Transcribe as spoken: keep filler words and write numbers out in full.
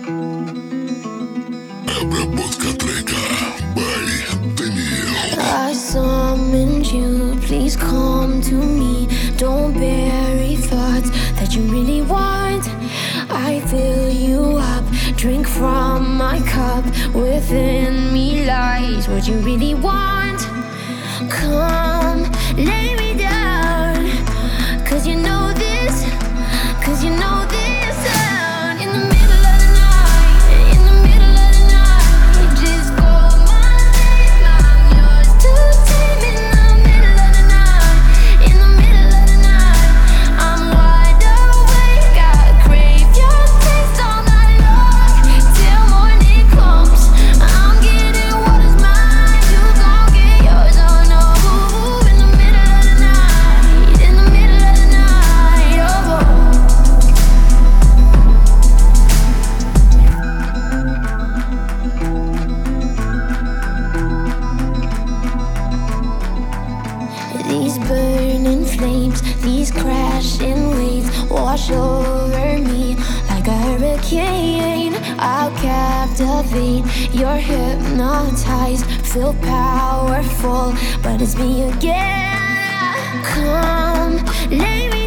Обработка трека by Daniel. I summoned you, please come to me. Don't bury thoughts that you really want. I fill you up, drink from my cup. Within me lies what you really want. Come, lay me down, cause you know this, cause you know this sound. In the middle of the night, in the middle of the night, just call my name, I'm yours to tame. In the middle of the night, in the middle of the night, I'm wide awake, I crave your taste all night long, till morning comes. I'm getting what is mine, you gon' get yours, oh no. In the middle of the night, in the middle of the night, oh. These burning flames, these crashing waves wash over me like a hurricane. I'll captivate, you're hypnotized, feel powerful, but it's me again. Come, lay me